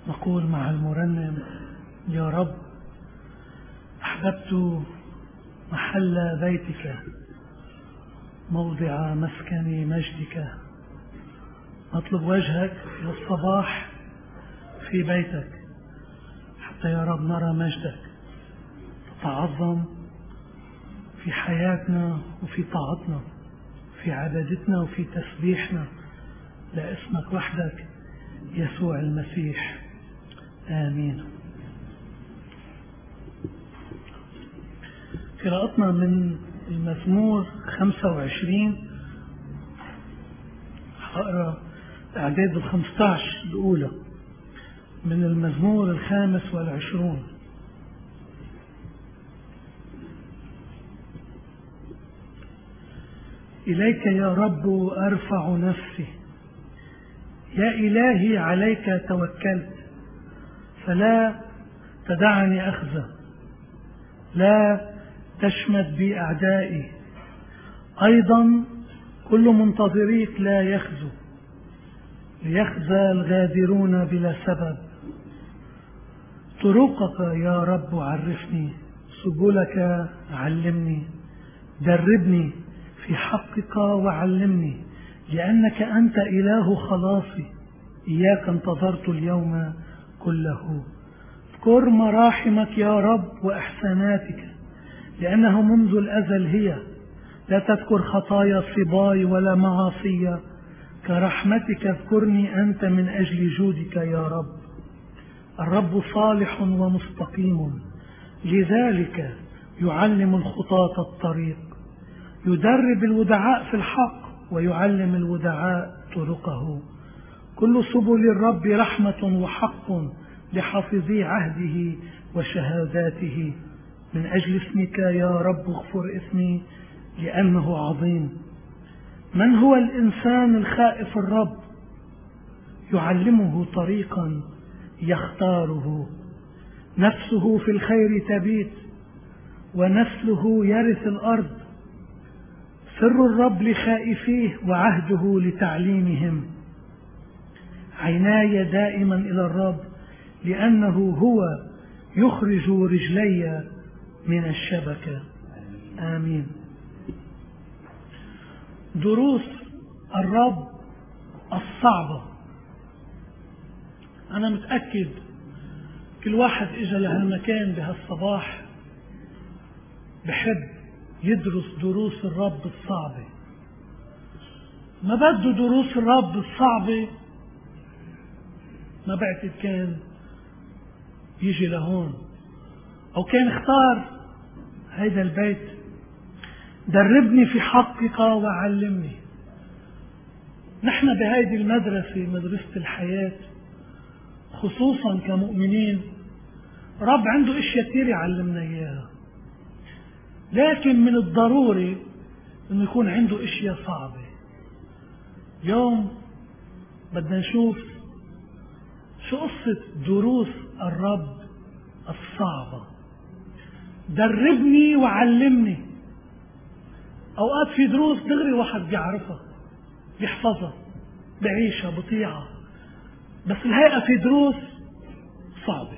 نقول مع المرنم: يا رب أحببت محل بيتك موضع مسكن مجدك، نطلب وجهك للصباح في بيتك حتى يا رب نرى مجدك تتعظم في حياتنا وفي طاعتنا، في عبادتنا وفي تسبيحنا لاسمك وحدك يسوع المسيح، آمين. قراءتنا من المزمور 25، هقرأ أعداد 15 الأولى من المزمور 25. إليك يا رب أرفع نفسي، يا إلهي عليك توكلت، فلا تدعني أخزى، لا تشمت بي أعدائي، أيضا كل منتظريك لا يخزو، ليخزى الغادرون بلا سبب. طرقك يا رب عرفني، سبلك علمني، دربني في حقك وعلمني، لأنك أنت إله خلاصي، إياك انتظرت اليوم كله. اذكر مراحمك يا رب وإحساناتك، لأنه منذ الأزل هي، لا تذكر خطايا صباي ولا معاصي، كرحمتك اذكرني أنت من أجل جودك يا رب. الرب صالح ومستقيم، لذلك يعلم الخطاة الطريق، يدرب الودعاء في الحق ويعلم الودعاء طرقه. كل سبل الرب رحمة وحق لحافظي عهده وشهاداته. من أجل اسمك يا رب اغفر اسمي لأنه عظيم. من هو الإنسان الخائف الرب؟ يعلمه طريقا يختاره، نفسه في الخير تبيت ونسله يرث الأرض. سر الرب لخائفيه وعهده لتعليمهم. عيناي دائما إلى الرب، لأنه هو يخرج رجلي من الشبكة. آمين. دروس الرب الصعبة. أنا متأكد كل واحد إجا لهالمكان بهالصباح بحب يدرس دروس الرب الصعبة. ما بده دروس الرب الصعبة ما بعتقد كان يجي لهون، أو كان اختار هيدا البيت. دربني في حقك وعلمني. نحن بهيدي المدرسة، مدرسة الحياة، خصوصا كمؤمنين، رب عنده اشياء كثير يعلمنا اياها، لكن من الضروري انه يكون عنده اشياء صعبة. اليوم بدنا نشوف شو قصة دروس الرب الصعبة. دربني وعلمني. اوقات في دروس دغري واحد بيعرفها بيحفظها بعيشها بطيعها، بس الهيئة في دروس صعبة.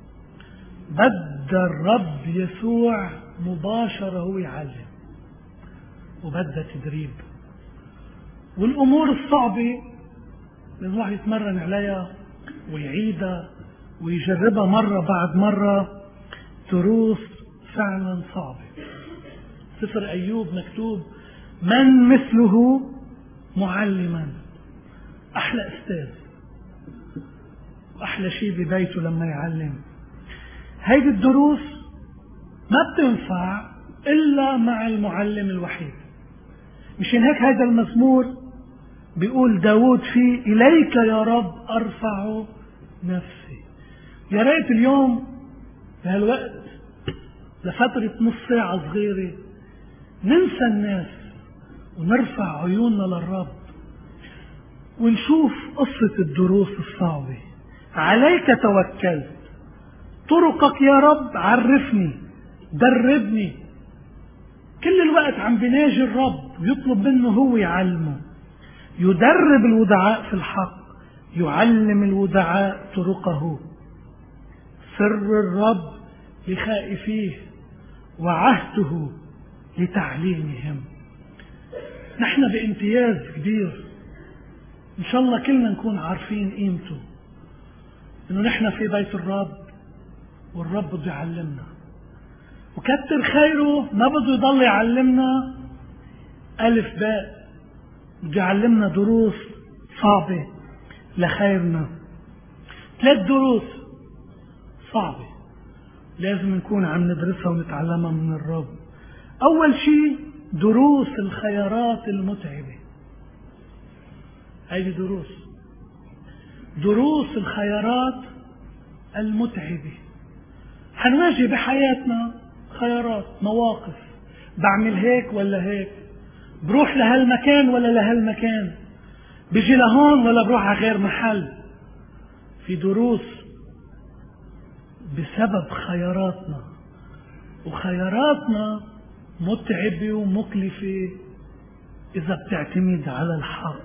بدأ الرب يسوع مباشرة هو يعلم، وبدأ تدريب. والأمور الصعبة لازم الواحد يتمرن عليها ويعيدها ويجربها مرة بعد مرة. دروس فعلا صعبة. سفر أيوب مكتوب: من مثله معلما. أحلى أستاذ وأحلى شيء ببيته لما يعلم. هيدي الدروس ما بتنفع إلا مع المعلم الوحيد. مشان هيك هذا المزمور بيقول داود فيه: إليك يا رب أرفع نفسي. يا ريت اليوم بهالوقت لفترة نص ساعة صغيرة ننسى الناس ونرفع عيوننا للرب ونشوف قصة الدروس الصعبة. عليك توكلت، طرقك يا رب عرفني، دربني. كل الوقت عم بيناجي الرب ويطلب منه هو يعلمه. يدرب الودعاء في الحق، يعلم الودعاء طرقه. سر الرب لخائفيه وعهده لتعليمهم. نحن بامتياز كبير، إن شاء الله كلنا نكون عارفين قيمته، إنه نحن في بيت الرب والرب بده يعلمنا، وكتر خيره ما بده يضل يعلمنا ألف باء، بده يعلمنا دروس صعبة لخيرنا. 3 دروس صعبة لازم نكون عم ندرسها ونتعلمها من الرب. أول شيء دروس الخيارات المتعبة. هذه دروس الخيارات المتعبة. حنواجه بحياتنا خيارات، مواقف، بعمل هيك ولا هيك، بروح لهالمكان ولا لهالمكان، بيجي لهون ولا بروح على غير محل. في دروس بسبب خياراتنا، وخياراتنا متعبة ومكلفة إذا بتعتمد على الحق.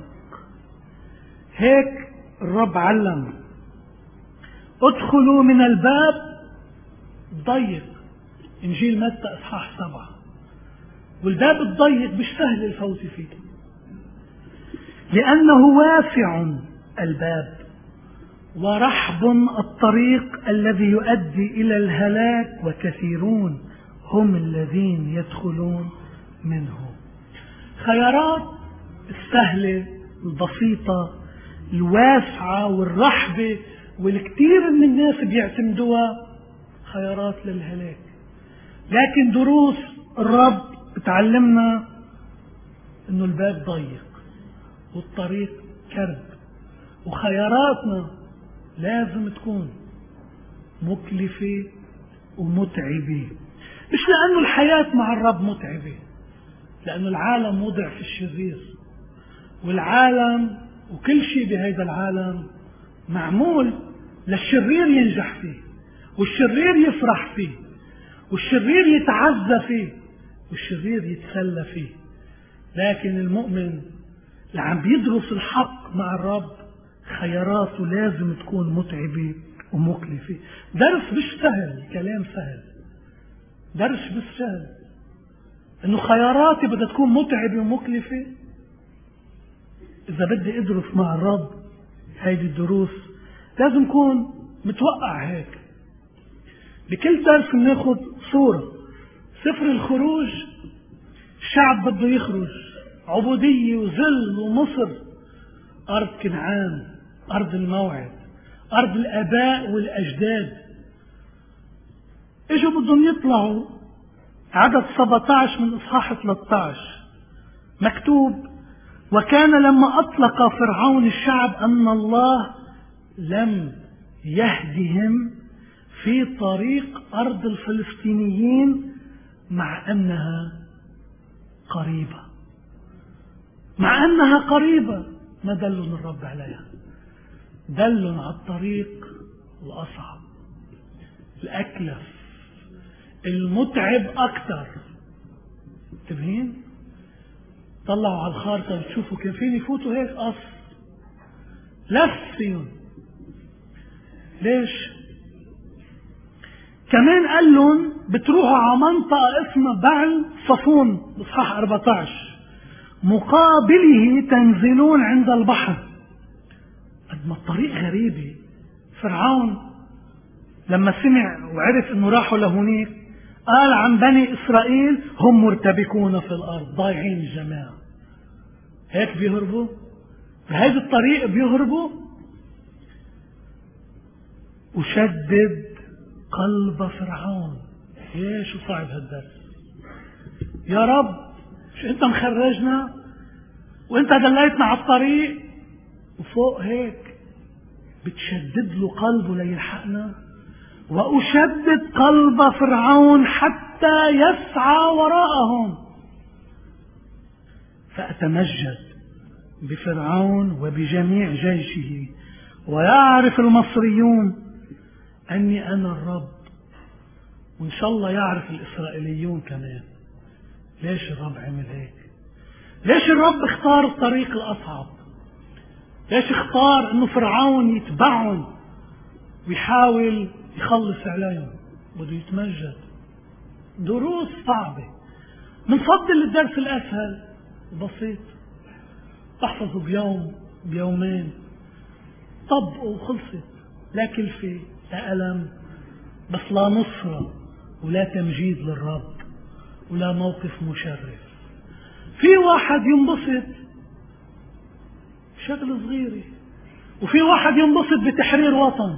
هيك الرب علم: ادخلوا من الباب ضيق. إنجيل متى إصحاح 7. والباب الضيق مش سهل الفوت فيه، لأنه واسع الباب ورحب الطريق الذي يؤدي إلى الهلاك، وكثيرون هم الذين يدخلون منه. خيارات السهلة البسيطة الواسعة والرحبة والكثير من الناس بيعتمدوها خيارات للهلاك، لكن دروس الرب بتعلمنا انه الباب ضيق والطريق كرب، وخياراتنا لازم تكون مكلفة ومتعبة. مش لأنه الحياة مع الرب متعبة، لأنه العالم وضع في الشرير، والعالم وكل شيء بهذا العالم معمول للشرير ينجح فيه، والشرير يفرح فيه، والشرير يتعزى فيه، والشرير يتسلى فيه. لكن المؤمن اللي عم بيدرس الحق مع الرب خياراته لازم تكون متعبة ومكلفة. درس مش سهل، كلام سهل، درس مش سهل، انه خياراتي بدها تكون متعبة ومكلفة. اذا بدي ادرس مع الرب هيدي الدروس لازم اكون متوقع هيك. بكل درس بناخذ صورة. سفر الخروج، الشعب بده يخرج، عبودية وذل ومصر، أرض كنعان، أرض الموعد، أرض الآباء والأجداد. إجوا بدهم يطلعوا. عدد 17 من إصحاح 13 مكتوب: وكان لما أطلق فرعون الشعب أن الله لم يهدهم في طريق أرض الفلسطينيين مع أنها قريبة. مع أنها قريبة ما دلهم الرب عليها، دلهم على الطريق الأصعب، الأكلف، المتعب أكثر. انتبهين، طلعوا على الخارطة وتشوفوا كيفين يفوتوا هيك قصر لف فيهم. ليش؟ كمان قال لهم بتروحوا على منطقة اسمها بعل صفون بصحاح 14 مقابله تنزلون عند البحر. قد ما الطريق غريبة. فرعون لما سمع وعرف انه راحوا لهونيك قال عن بني اسرائيل هم مرتبكون في الارض، ضايعين الجماعة. هيك بيهربوا بهذا الطريق، بيهربوا. وشدد قلب فرعون. شو صعب هالدرس يا رب، مش انت مخرجنا وانت دليتنا على الطريق، وفوق هيك بتشدد له قلبه ليلحقنا. وأشدد قلب فرعون حتى يسعى وراءهم فأتمجد بفرعون وبجميع جيشه، ويعرف المصريون أني أنا الرب. وإن شاء الله يعرف الإسرائيليون كمان. ليش الرب عمل هيك؟ ليش الرب اختار الطريق الأصعب؟ ليش اختار انه فرعون يتبعهم ويحاول يخلص عليهم؟ بده يتمجد. دروس صعبة. منفضل الدرس الاسهل بسيط، تحفظه بيوم بيومين، طبقه وخلصت. لا كلفة لا ألم، بس لا نصرة ولا تمجيد للرب ولا موقف مشرف. في واحد ينبسط شغل صغيرة، وفي واحد ينبسط بتحرير وطن.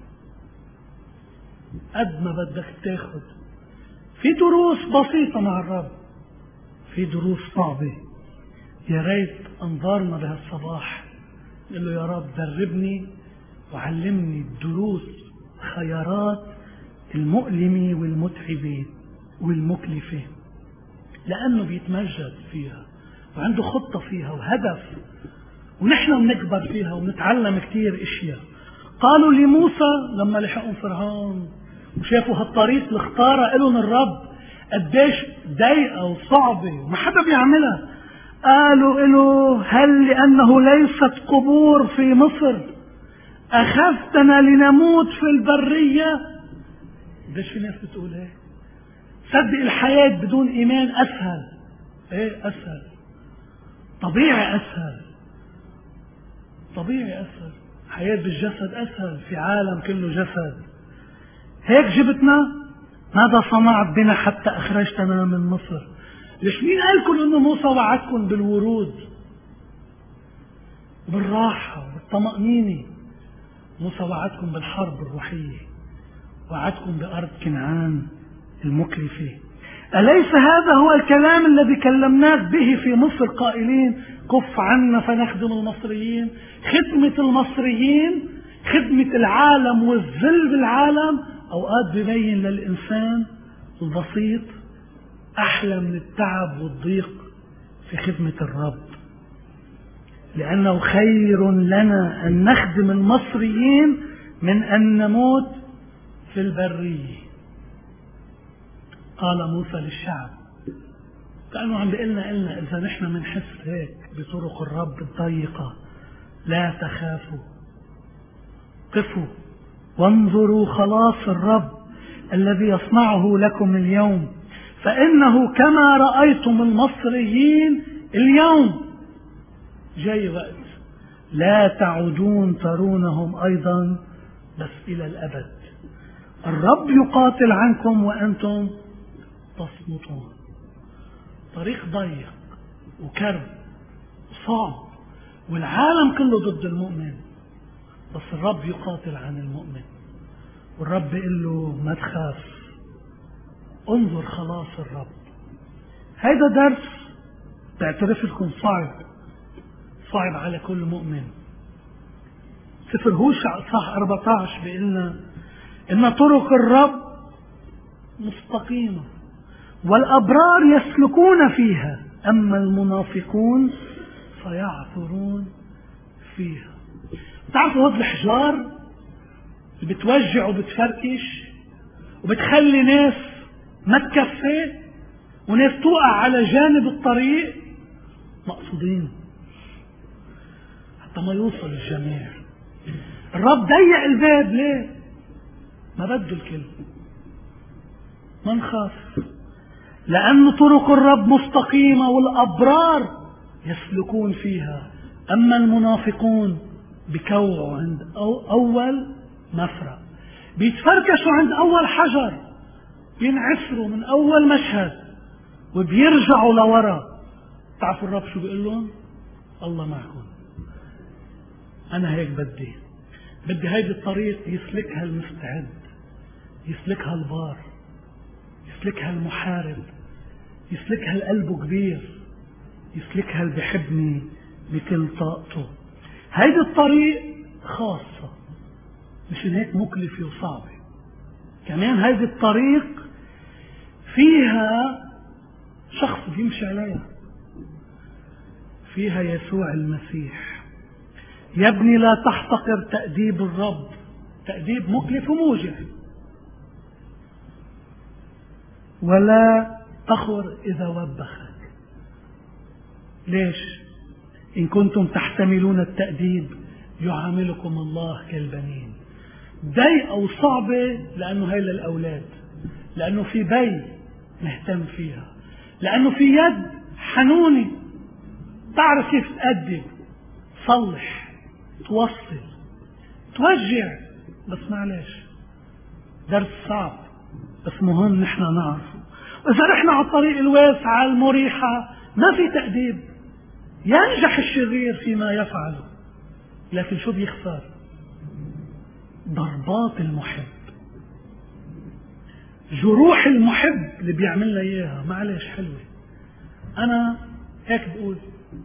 قد ما بدك تاخد. في دروس بسيطة مع الرب، في دروس صعبة. يا ريت انظارنا بهالصباح نقول له يا رب دربني وعلمني الدروس خيارات المؤلمة والمتعبة والمكلفة، لأنه بيتمجد فيها وعنده خطة فيها وهدف، ونحن بنكبر فيها ونتعلم كتير اشياء. قالوا لموسى لما لحقوا فرعون وشافوا هالطريق اللي اختارها لهم الرب قديش ضيقة وصعبة وما حدا بيعملها، قالوا له هل لأنه ليست قبور في مصر أخذتنا لنموت في البرية؟ قديش في ناس بتقول هيك. صدق الحياة بدون إيمان أسهل. ايه أسهل، طبيعي أسهل، طبيعي أسهل. حياة بالجسد أسهل في عالم كله جسد. هيك جبتنا؟ ماذا صنعت بنا حتى أخرجتنا من مصر؟ ليش مين قالكم إنه موسى وعدكم بالورود بالراحة والطمأنينة؟ موسى وعدكم بالحرب الروحية، وعدكم بأرض كنعان المكلفة. أليس هذا هو الكلام الذي كلمناك به في مصر قائلين كف عنا فنخدم المصريين؟ خدمة المصريين، خدمة العالم والذل بالعالم أوقات ببين للإنسان البسيط أحلى من التعب والضيق في خدمة الرب، لأنه خير لنا أن نخدم المصريين من أن نموت في البرية. قال موسى للشعب، كأنه عم بيقلنا إذا نحن منحس هيك بطرق الرب الضيقة، لا تخافوا، قفوا وانظروا خلاص الرب الذي يصنعه لكم اليوم، فإنه كما رأيتم المصريين اليوم جاي وقت لا تعودون ترونهم أيضا بس إلى الأبد. الرب يقاتل عنكم وأنتم تصمتون. طريق ضيق وكرب وصعب والعالم كله ضد المؤمن، بس الرب يقاتل عن المؤمن، والرب يقول له ما تخاف، انظر خلاص الرب. هيدا درس بعترف لكم صعب على كل مؤمن. سفر هوشع اصحاح 14 بيقولنا ان طرق الرب مستقيمة والابرار يسلكون فيها، اما المنافقون فيعثرون فيها. تعرفوا هذه الحجار اللي بتوجع وبتفركش وبتخلي ناس ما تكفي وناس توقع على جانب الطريق، مقصودين حتى ما يوصل الجميع. الرب ضيق الباب ليه؟ ما بده الكل. ما نخاف، لأن طرق الرب مستقيمة والأبرار يسلكون فيها، أما المنافقون بكوعوا عند أول مفرق، بيتفركشوا عند أول حجر، بينعسروا من أول مشهد وبيرجعوا لورا. تعرفوا الرب شو بيقول لهم؟ الله معكم، أنا هيك بدي هيدي الطريق يسلكها المستعد، يسلكها البار، يسلكها المحارب، يسلكها القلب كبير، يسلكها اللي بحبني بكل طاقته. هيدي الطريق خاصة، مشان هيك مكلفة وصعبة. كمان هيدي الطريق فيها شخص بيمشي عليها، فيها يسوع المسيح. يا ابني لا تحتقر تأديب الرب، تأديب مكلف وموجع، ولا تخر إذا وبخك. ليش؟ إن كنتم تحتملون التأديب يعاملكم الله كالبنين. ضيقة وصعبة لأنه هي للأولاد، لأنه في بي مهتم فيها، لأنه في يد حنونة تعرف كيف تأدب، تصلح، توصل، توجع. بس معلش درس صعب بس مهم نحن نعرفه. وإذا رحنا على الطريق الواسعة المريحة ما في تأديب، ينجح الشرير فيما يفعله، لكن شو بيخسر؟ ضربات المحب، جروح المحب اللي بيعمل لنا اياها. معلش حلوة. انا هيك بقول،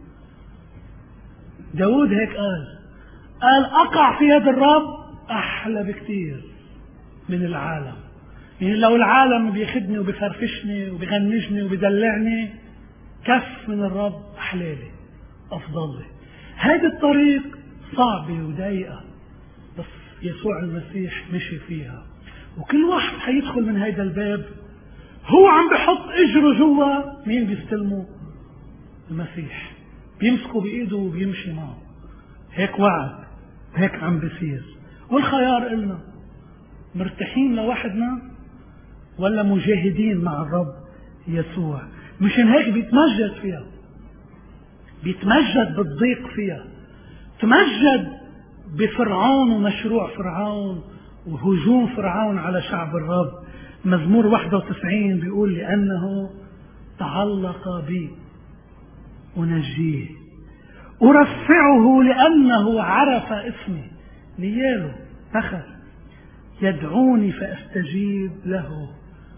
داود هيك قال اقع في يد الرب احلى بكتير من العالم. يعني لو العالم بياخدني وبيفرفشني وبيغنجني وبيدلعني، كف من الرب احلالي افضل لي. هذه الطريق صعبة وضيقة بس يسوع المسيح مشي فيها، وكل واحد حيدخل من هيدا الباب هو عم بحط اجره جوا. مين بيستلمه؟ المسيح، بيمسكه بايده وبيمشي معه. هيك وعد، هيك عم بيصير. والخيار إلنا مرتاحين لوحدنا ولا مجاهدين مع الرب يسوع. مشان هيك بيتمجد فيها، بيتمجد بالضيق فيها، تمجد بفرعون ومشروع فرعون وهجوم فرعون على شعب الرب. مزمور 91 بيقول لأنه تعلق بي أنجيه، أرفعه لأنه عرف اسمي. نياله دخل يدعوني فأستجيب له.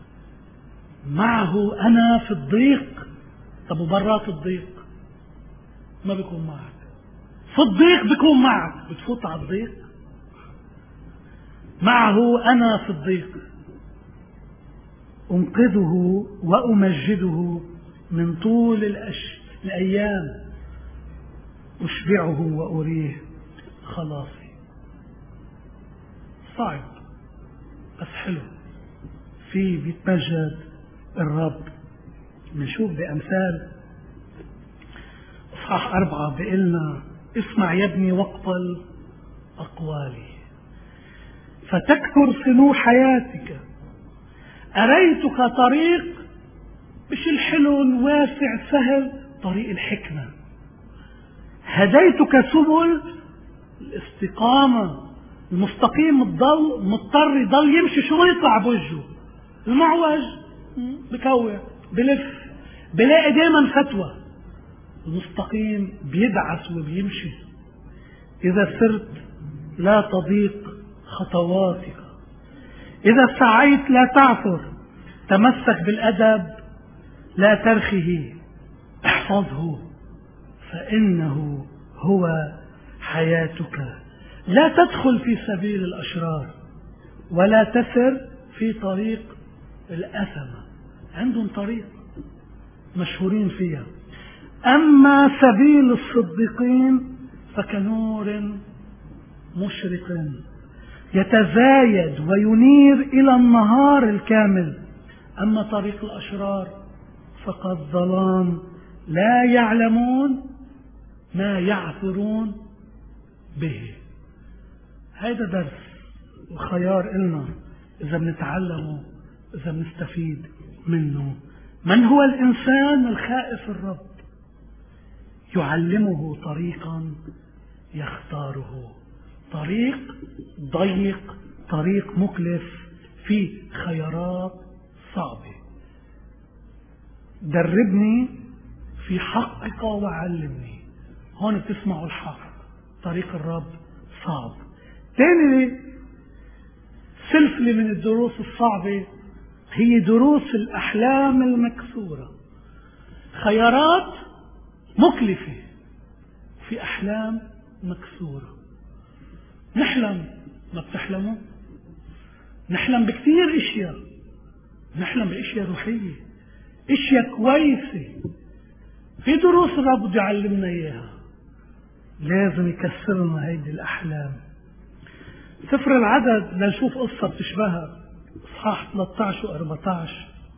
معه أنا في الضيق. طب وبرات الضيق ما بيكون معك، في الضيق بيكون معك. بتفوت على الضيق، معه أنا في الضيق أنقذه وأمجده من طول الأيام، أشبعه وأريه خلاصي. صعب بس حلو، في بيتمجد الرب. نشوف بأمثال اصحاح 4 بيقلنا اسمع يا ابني واقبل أقوالي فتكثر سنو حياتك. أريتك طريق، مش الحلو الواسع سهل، طريق الحكمة. هديتك سبل الاستقامة. المستقيم الضل مضطر يضل يمشي شو يطلع بوجهه، المعوج بكوع بلف بلاقي دايما فتوى. المستقيم بيدعس وبيمشي. إذا سرت لا تضيق خطواتك، إذا سعيت لا تعثر. تمسك بالأدب لا ترخه، احفظه فإنه هو حياتك. لا تدخل في سبيل الأشرار ولا تسر في طريق الأثمة. عندهم طريق مشهورين فيها. أما سبيل الصديقين فكنور مشرق يتزايد وينير إلى النهار الكامل. أما طريق الأشرار فقد ظلام لا يعلمون ما يعثرون به. هذا درس وخيار إلنا إذا بنتعلمه، إذا بنستفيد منه. من هو الإنسان الخائف الرب؟ يعلمه طريقا يختاره. طريق ضيق، طريق مكلف، فيه خيارات صعبة. دربني في حقك وعلمني. هون بتسمعوا الحق. طريق الرب صعب. ثاني سلسلة من الدروس الصعبة هي دروس الأحلام المكسورة. خيارات مكلفة في أحلام مكسورة. نحلم، ما بتحلموا؟ نحلم بكثير اشياء، نحلم باشياء روحية، اشياء كويسة. في دروس الرب بده يعلمنا اياها، لازم يكسرنا هيدي الاحلام. سفر العدد لنشوف قصة بتشبهها، اصحاح 13 و 14.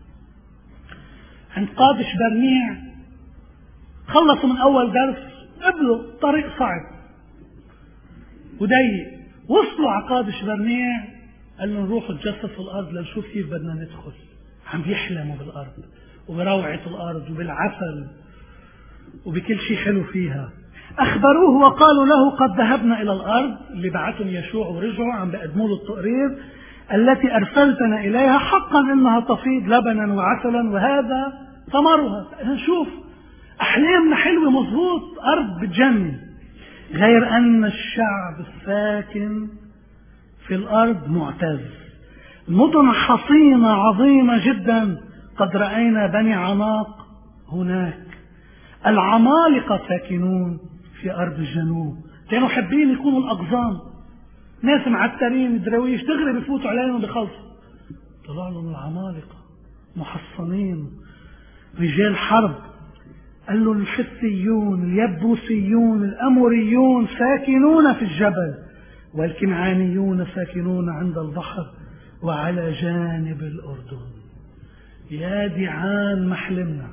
عند قادش برنيع خلصوا من اول درس، قبلوا طريق صعب. وضيق. وصلوا على قادش برنيع، قال لهم روحوا تجسسوا الأرض لنشوف كيف بدنا ندخل. عم بيحلموا بالأرض وبروعة الأرض وبالعسل وبكل شيء حلو فيها. أخبروه وقالوا له قد ذهبنا إلى الأرض اللي بعتهم يشوع ورجعوا عم بقدموا له التقرير التي أرسلتنا إليها، حقا إنها تفيض لبنا وعسلا وهذا ثمرها. نشوف أحلامنا حلوة مظبوط، أرض بتجنن، غير أن الشعب الساكن في الأرض معتز. المدن حصينة عظيمة جدا، قد رأينا بني عناق هناك. العمالقة ساكنون في أرض الجنوب. كانوا حابين يكونوا الأقزام، ناس معترين درويش دغري بفوتوا عليهم بخلصوا. طلع لهم العمالقة محصنين رجال حرب. قال له الحثيون اليبوسيون الأموريون ساكنون في الجبل، والكنعانيون ساكنون عند البحر وعلى جانب الأردن. يا دعان محلمنا.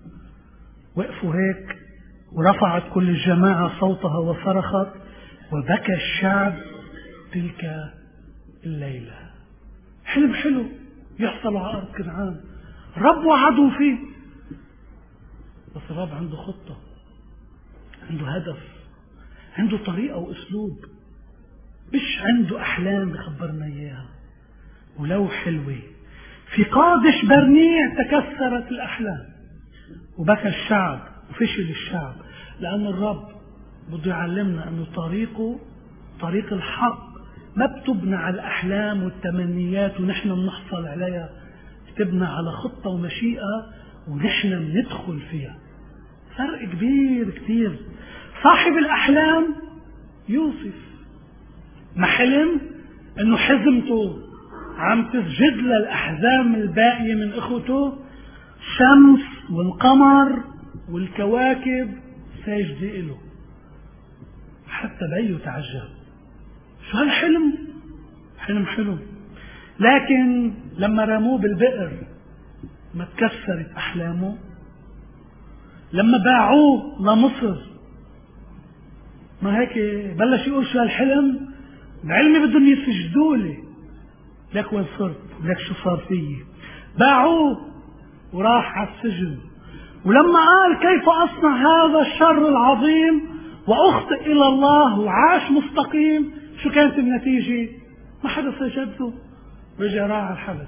وقفوا هيك ورفعت كل الجماعة صوتها وصرخت، وبكى الشعب تلك الليلة. حلم حلو يحصلوا على أرض كنعان، رب وعدوا فيه، بس الرب عنده خطة، عنده هدف، عنده طريقة وأسلوب، مش عنده أحلام بخبرنا إياها ولو حلوة. في قادش برنيع تكسرت الأحلام وبكى الشعب وفشل الشعب، لأن الرب بده يعلمنا أنه طريقه طريق الحق ما بتبنى على الأحلام والتمنيات ونحن بنحصل عليها، بتبنى على خطة ومشيئة ونحن بندخل فيها. فرق كبير كتير. صاحب الأحلام يوسف ما حلم أنه حزمته عم تسجد للأحزام الباقية من إخوته، الشمس والقمر والكواكب ساجدة له، حتى بيه تعجب. شو هالحلم؟ حلم حلو. لكن لما رموه بالبئر ما تكسرت أحلامه. لما باعوه لمصر ما هيك بلش يقول شو هالحلم؟ بعلمي بدهم يسجدوا لي، لك وين صرت؟ لك شو صار فيي؟ باعوه وراح على السجن. ولما قال كيف أصنع هذا الشر العظيم وأخطئ إلى الله وعاش مستقيم، شو كانت النتيجة؟ ما حدا سجد له، رجع راح على الحبس.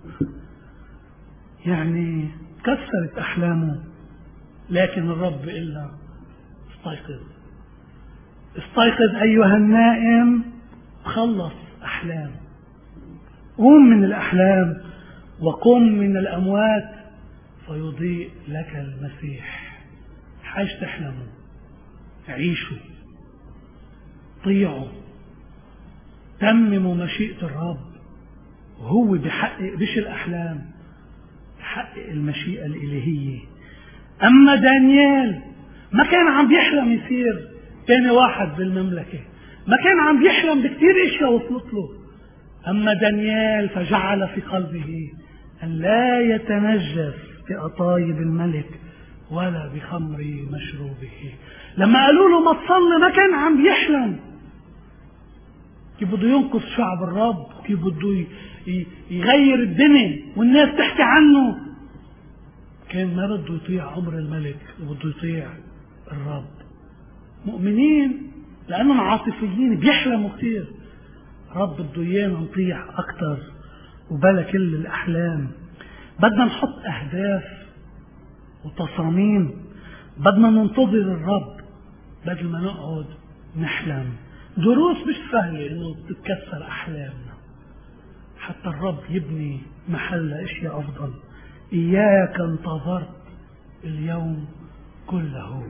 يعني كسرت أحلامه. لكن الرب إلا استيقظ، استيقظ أيها النائم، خلص أحلام، قم من الأحلام وقم من الأموات فيضيء لك المسيح. حاج تحلموا، عيشوا، طيعوا، تمموا مشيئة الرب، وهو بيحقق مش الأحلام، بيحقق المشيئة الإلهية. أما دانيال ما كان عم بيحلم يصير تاني واحد بالمملكة، ما كان عم بيحلم بكتير اشياء وصلت له. أما دانيال فجعل في قلبه أن لا يتنجس بأطايب الملك ولا بخمر مشروبه. لما قالوا له ما تصلي ما كان عم بيحلم كيف بده ينقذ شعب الرب، كيف بده يغير الدنيا والناس تحكي عنه. كان ما بده يطيع أمر الملك وبده يطيع الرب. مؤمنين لأنهم عاطفيين بيحلموا كثير، رب بده إيانا نطيع أكثر وبلا كل الأحلام. بدنا نحط أهداف وتصاميم، بدنا ننتظر الرب بدل ما نقعد نحلم. دروس مش سهلة إنه تتكسر أحلامنا، حتى الرب يبني محل أشياء أفضل. إياك انتظرت اليوم كله.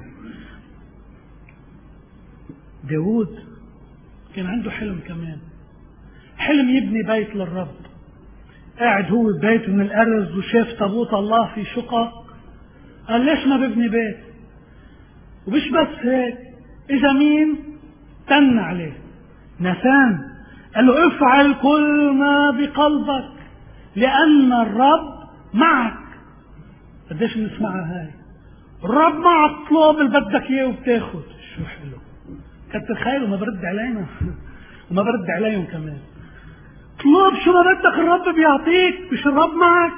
داود كان عنده حلم كمان، حلم يبني بيت للرب. قاعد هو ببيت من الأرز وشاف تابوت الله في شقق، قال ليش ما ببني بيت؟ ومش بس هيك، إجا مين؟ تن عليه ناثان، قال له افعل كل ما بقلبك لأن الرب معك. قديش بنسمعها هاي؟ الرب معك، اطلب اللي بدك اياه وبتاخد. شو حلو، كتر خيره ما برد علينا وما برد عليهم كمان. اطلب شو ما بدك الرب بيعطيك، مش الرب معك.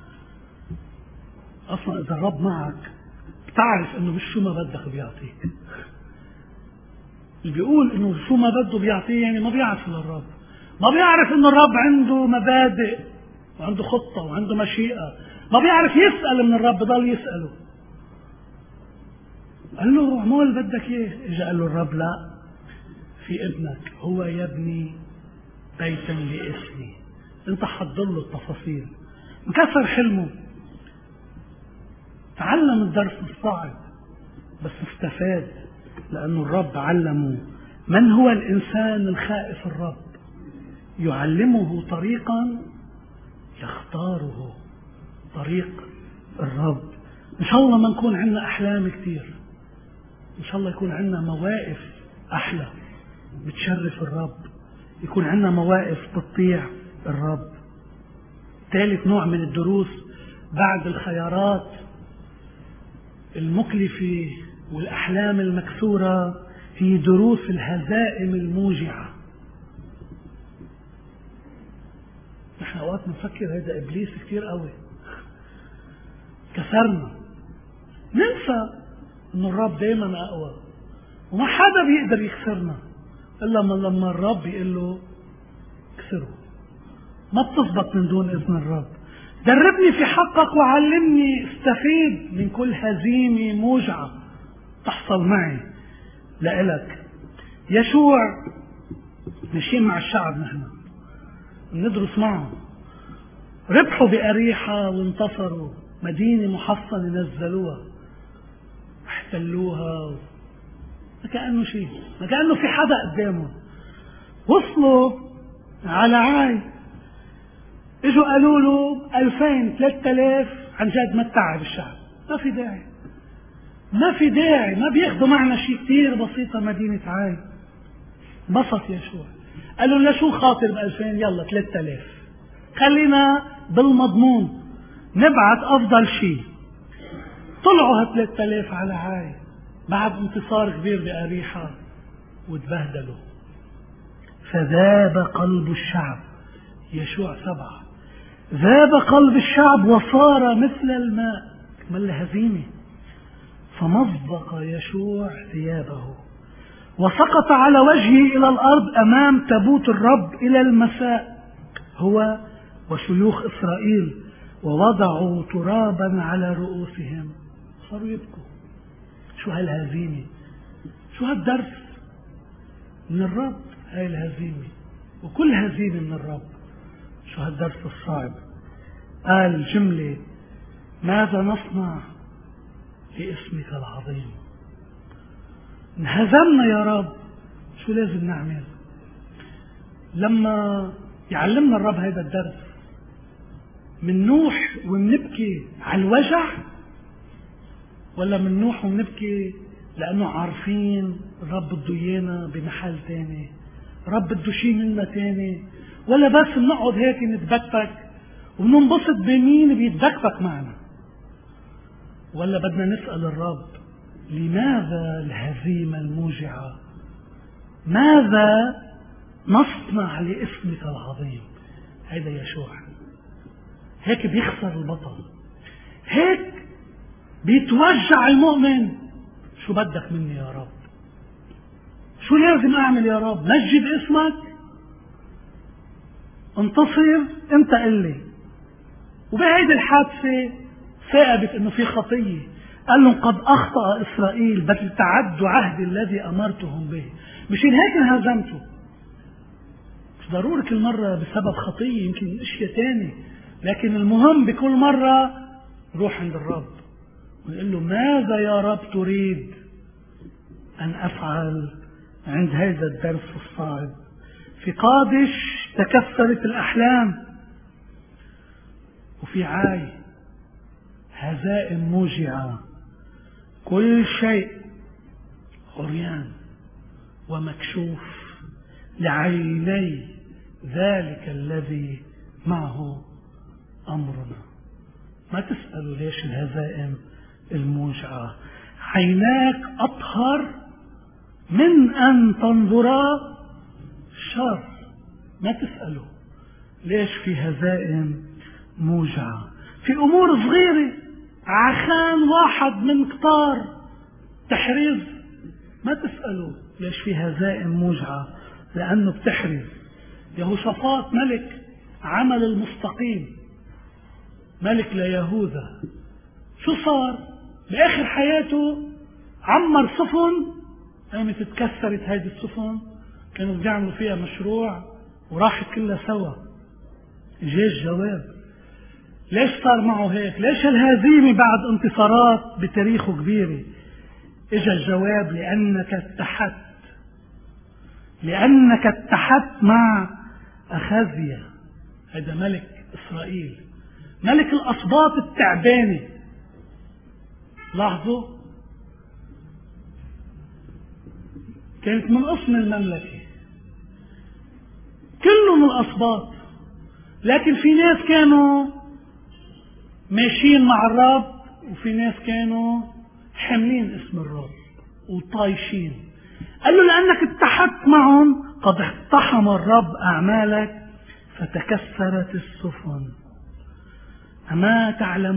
اصلا اذا الرب معك بتعرف انه مش شو ما بدك بيعطيك. اللي بيقول انه شو ما بده بيعطيه يعني ما بيعرف للرب، ما بيعرف انه الرب عنده مبادئ وعنده خطة وعنده مشيئة، ما بيعرف يسأل من الرب، بضل يسأله. قال له اعمل بدك ايه، اجا قال له الرب لا، في ابنك هو يبني بيتا لاسمي. انت حضر له التفاصيل، انكسر حلمه، تعلم الدرس الصعب بس استفاد، لأنه الرب علمه من هو الإنسان الخائف الرب، يعلمه طريقا يختاره طريق الرب. إن شاء الله ما نكون عندنا أحلام كتير، إن شاء الله يكون عندنا مواقف أحلى بتشرف الرب، يكون عندنا مواقف بتطيع الرب. ثالث نوع من الدروس بعد الخيارات المكلفة والأحلام المكسورة هي دروس الهزائم الموجعة. نحن أوقات نفكر هذا إبليس كتير قوي، كسرنا، ننسى إنه الرب دايما أقوى وما حدا بيقدر يكسرنا إلا لما الرب يقول له كسره. ما بتزبط من دون إذن الرب. دربني في حقك وعلمني استفيد من كل هزيمة موجعة تحصل معي لإلك. يشوع ماشيين مع الشعب، نحن ندرس معهم، ربحوا بأريحة وانتصروا، مدينة محصنة نزلوها احتلوها، ما كأنه شيء، ما كأنه في حدا قدامهم. وصلوا على عاي، اجوا قالوا له 2000 3000 عن جد ما تتعب الشعب، ما في داعي، ما في داعي، ما بياخدوا معنا شيء كتير بسيطة مدينة عاي. بسط يشوع، قالوا له شو خاطر ب2000، يلا 3000 خلينا بالمضمون نبعت أفضل شيء. طلعوا 3000 على عاي بعد انتصار كبير بأريحة وتبهدلوا. فذاب قلب الشعب، يشوع 7، ذاب قلب الشعب وصار مثل الماء، كمل هزيمة. فمزق يشوع ثيابه وسقط على وجهه إلى الأرض أمام تابوت الرب إلى المساء، هو وشيوخ إسرائيل، ووضعوا ترابا على رؤوسهم. صاروا يبكوا. شو هالهزيمة، شو هالدرس من الرب، هاي الهزيمة وكل هزيمة من الرب. شو هالدرس الصعب. قال جملة: ماذا نصنع لاسمك العظيم؟ انهزمنا يا رب، شو لازم نعمل؟ لما يعلمنا الرب هذا الدرس من نوح ومنبكي على الوجع، ولا من نوح ومنبكي لأنه عارفين الرب بده إيانا بمحل تاني، رب بده شيء منا تاني، ولا بس بنقعد هيك نتبكبك وننبسط بمين بيتبكبك معنا؟ ولا بدنا نسأل الرب لماذا الهزيمة الموجعة؟ ماذا نصنع لاسمك العظيم؟ هذا يشوع، هيك بيخسر البطل، هيك بيتوجع المؤمن. شو بدك مني يا رب؟ شو لازم اعمل يا رب؟ مجد اسمك، انتصر، انت قل لي. وبهيدي الحادثة ثابت انه في خطية. قال لهم: قد اخطأ اسرائيل بل تعدوا عهدي الذي امرتهم به. مشان هيك انهزمتوا. مش ضروري كل مرة بسبب خطية، يمكن اشياء تاني، لكن المهم بكل مرة روح عند الرب ونقول له: ماذا يا رب تريد ان افعل عند هذا الدرس الصعب؟ في قادش تكسرت الاحلام، وفي عاي هزائم موجعة، كل شيء عريان ومكشوف لعيني ذلك الذي معه أمرنا. ما تسألوا ليش الهزائم الموجعة. عيناك أطهر من أن تنظرا شر. ما تسألوا ليش في هزائم موجعة في أمور صغيرة، عشان واحد من كتار تحريز. ما تسألوا ليش في هزائم موجعة، لأنه بتحرز. يهوشافاط ملك عمل المستقيم، ملك ليهوذا، شو صار بآخر حياته؟ عمر سفن قامت اتكسرت هذه السفن، كانوا بيعملوا فيها مشروع وراحت كلها سوا. جاء الجواب ليش صار معه هيك؟ ليش الهزيمة بعد انتصارات بتاريخه كبيرة؟ اجا الجواب لأنك اتحدت مع أخازيا، هذا ملك إسرائيل، ملك الأسباط التعبانة. لاحظوا كانت من قسم المملكة كله من الأسباط، لكن في ناس كانوا ماشيين مع الرب وفي ناس كانوا حاملين اسم الرب وطايشين. قال له لأنك اتحدت معهم قد اقتحم الرب أعمالك فتكسرت السفن. أما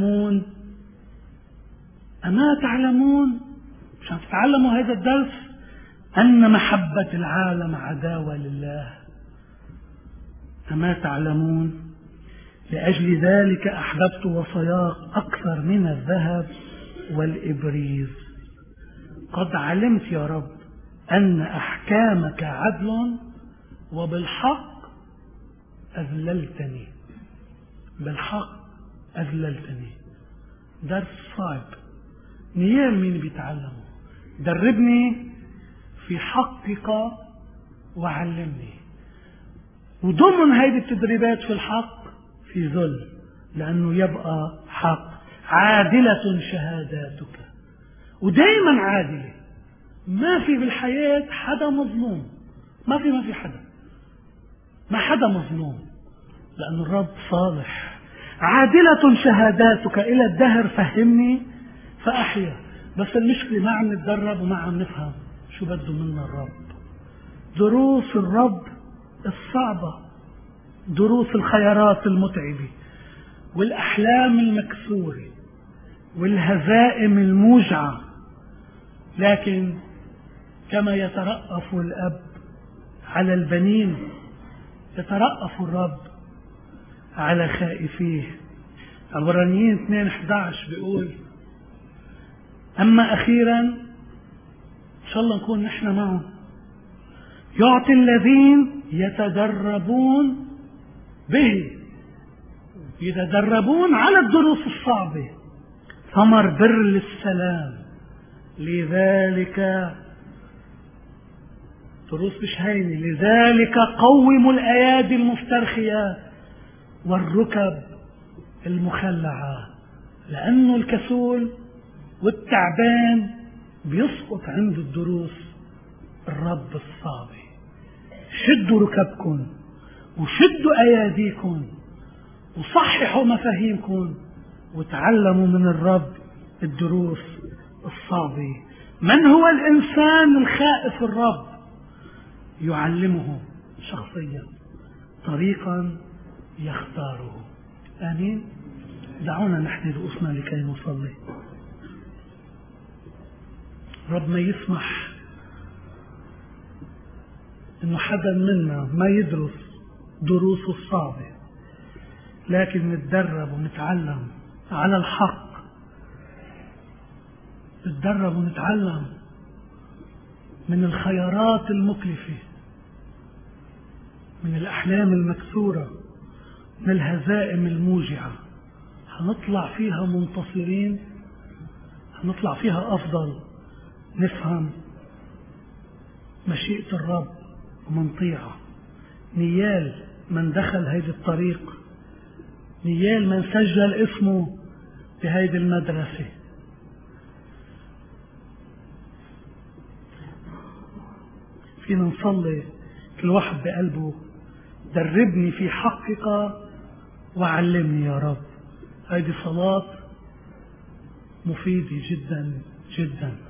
تعلمون مشان تتعلموا هذا الدرس أن محبة العالم عداوة لله. أما تعلمون لأجل ذلك أحببت وصاياك أكثر من الذهب والإبريز. قد علمت يا رب أن أحكامك عدل وبالحق أذللتني. بالحق أذللتني. درس صعب، نيال مين بيتعلمه؟ دربني في حقك وعلمني. وضمن هذه التدريبات في الحق في ذل، لأنه يبقى حق. عادلة شهاداتك، ودائما عادلة. ما في بالحياة حدا مظلوم، ما في حدا، ما حدا مظلوم، لأن الرب صالح. عادلة شهاداتك إلى الدهر، فهمني فأحيا. بس المشكلة ما عم نتدرب وما عم نفهم شو بده منا الرب. دروس الرب الصعبة، دروس الخيارات المتعبة والأحلام المكسورة والهزائم الموجعة، لكن كما يترأف الأب على البنين يترأف الرب على خائفيه. عبرانيين 2:11 بيقول: أما أخيرا إن شاء الله نكون نحن معه، يعطي الذين يتدربون به، يتدربون على الدروس الصعبة ثمر بر للسلام. لذلك دروس مش هينة. لذلك قوموا الأيادي المسترخية والركب المخلعة، لأنه الكسول والتعبان بيسقط عند الدروس الرب الصعبة. شدوا ركبكم وشدوا أياديكم وصححوا مفاهيمكم وتعلموا من الرب الدروس الصعبة. من هو الإنسان الخائف الرب؟ يعلمه شخصيا طريقا يختاره. آمين. دعونا نحن رؤوسنا لكي نصلي. رب ما يسمح إنه حدا منا ما يدرس دروسه الصعبة، لكن نتدرب ونتعلم على الحق، نتدرب ونتعلم من الخيارات المكلفة، من الأحلام المكسورة، من الهزائم الموجعة. هنطلع فيها منتصرين، هنطلع فيها أفضل. نفهم مشيئة الرب ومنطيعه. نيال من دخل هيدي الطريق، نيال من سجل اسمه بهيدي المدرسة. فينا نصلي كل واحد بقلبه: دربني في حقك وعلمني يا رب. هيدي صلاة مفيدة جدا جدا.